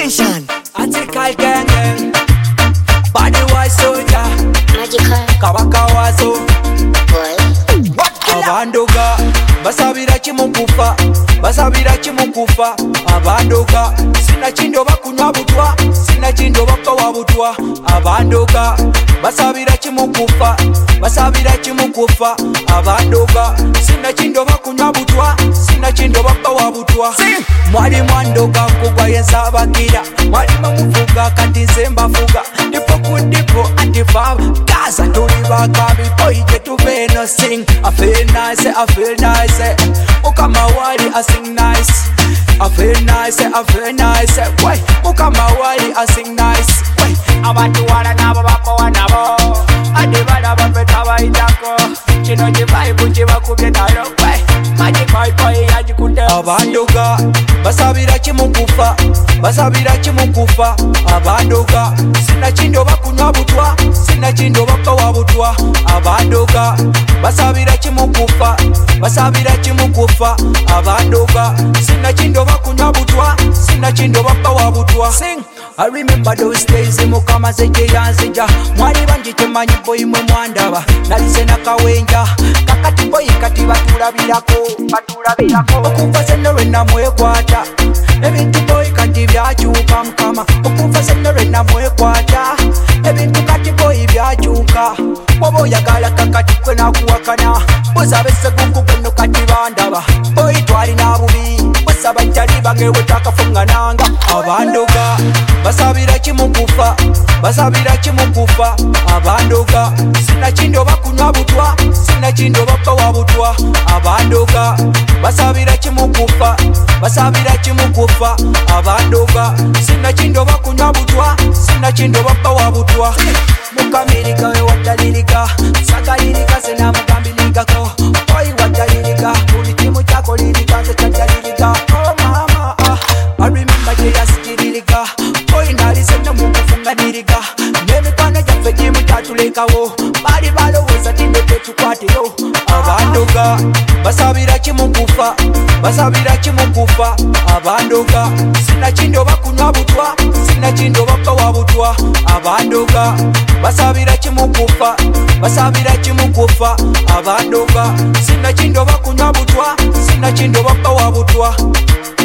Attention. Article gang. Body wise soldier. Magical Kabaka wazo. boy. Abandoga basabira kimukufa, basabira kimukufa. Abandoga sina chindo bakunywa butwa, sina chindo bakawa butwa. Abandoga basabira kimukufa, basabira kimukufa. Abandoga sina chindo bakunywa butwa, sina chindo bakawa butwa. Mwali mwandoga kugwa yensabakira, mwali mamuvuga kati nze mbavuga. Ndipo kundipo antifaba Gaza tuli bakabi boy jetuve no sing. I feel nice, I feel nice. Ukama wali I sing nice. I feel nice, I feel nice. Why? Ukama wali I sing nice. Why? Abantu wala nabo bakowa nabo. Adi bala bapeta baitako. Chino jivibe chibakubye nalo. Why? Magical boy yajikunde. Abandoga basabira kimukufa, basabira kimukufa. Abandoga sina chindo bakunywa butwa, sina chindo bakawa butwa. Abandoga basabira kimukufa, basabira kimukufa. Abandoga sina chindo bakunywa butwa, sina chindo bakawa butwa. Sing. I remember those days mukama zeje yanzija. Mwali banji temanyi boy mwe mwandaba. Nalize nakawenja kakati boy kati batulabirako, batulabirako. Okuva seno lwena mwekwata, ebintu boy kati byakyuka mukama. Okuva seno lwena mwekwata, ebintu kati boy byakyuka. Woba oyagala kakati kwe nakuwakana, buzabe seguku gweno kati bandaba. Boy twalina bubi, busaba jali bange wetakafungananga. Abandoga basabira kimukufa, basabira kimukufa. Abandoga sina chindo bakunywa butwa, sina chindo bakawa butwa. Abandoga basabira kimukufa, basabira kimukufa. Abandoga sina chindo bakunywa butwa, sina chindo bakawa butwa. Mukamirika we watalirika, sakalirika sina mukambilikako. Boy watalirika, ulitimu chako lirika, nzechatalirika. Oh mama, I remember jeyasikirika. Boy nalise nomukufunganirika. Nemikwano gyaffe gimutatulekawo. Bali balowooza tinde tetukwatiro. Abandoga basabira kimukufa, basabira kimukufa. Abandoga sina chindo bakunywa butwa, sina chindo bakawa butwa. Abandoga basabira kimukufa, basabira kimukufa. Abandoga sina chindo bakunywa butwa, sina chindo bakawa butwa.